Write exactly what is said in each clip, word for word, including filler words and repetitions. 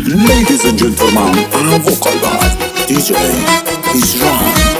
Ladies and gentlemen, I'm vocal bar D J Hicran.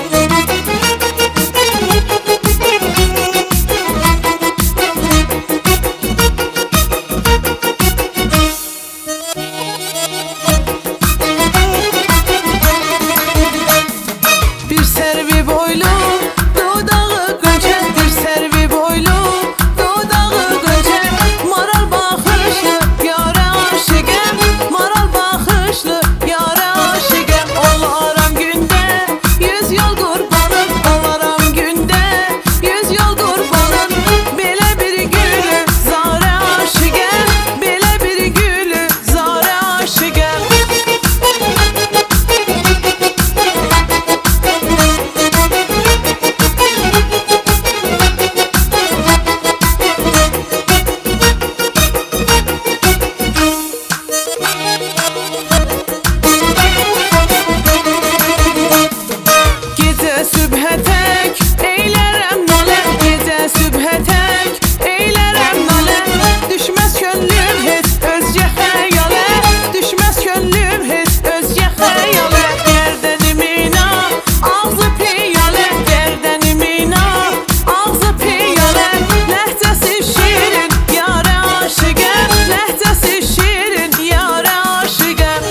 Bir servi boylu dudağı gönçek, bir servi boylu dudağı gönçek. Maral bakışlı yara aşıgem, maral bakışlı yara aşıgem. Olaram günde yüz yol kurbanım, olaram günde yüz yol kurbanım. Bele bir gülü zara aşıgem, bele bir gülü zara aşıgem. Gece sübhe tek eylerem nale, gece sübhe tek eylerem nale. Düşmez könlüm hiç özce hayale, düşmez könlüm hiç özce hayale. Gerdenimin ağzı piyale, gerdenimin ağzı piyale. Lehcesi şirin yara aşıgem, lehcesi şirin yara aşıgem.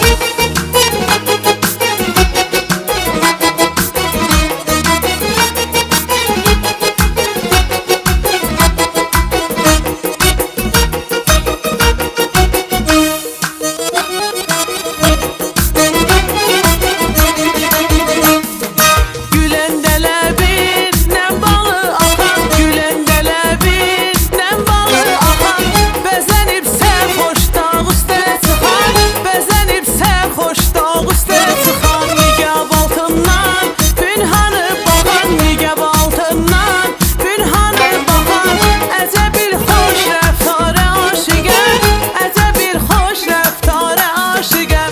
Gülendeləbindən balı axan, gülendeləbindən balı axan. Bəzənib sərxoş dağ üstə çıxan, bəzənib sərxoş dağ üstə çıxan. Nigab altından pünhanı baxan, nigab altından pünhanı baxan. Əcəb bir xoş rəftara aşıqəm, əcəb bir xoş rəftara aşıqəm.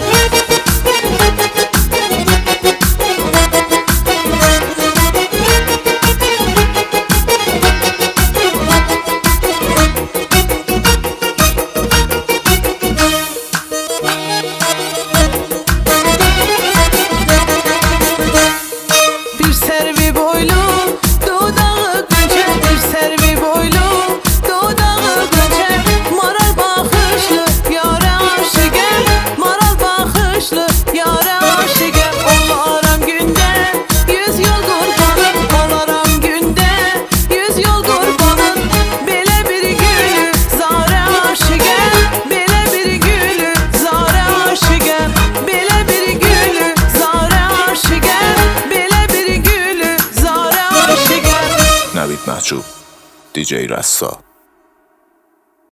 Bir servi boylu dudağı gönçek, bir servi boylu dudağı gönçek. Maral bakışlı yara aşıgem, maral bakışlı yara aşıgem. Olaram günde yüz yol kurbanım, olaram günde yüz yol kurbanım. Bele bir gülü zara aşıgem, bele bir gülü zara aşıgem. Bele bir gülü zara aşıgem, bele bir gülü zara aşıgem. Navid Mahjoub D J Rassa.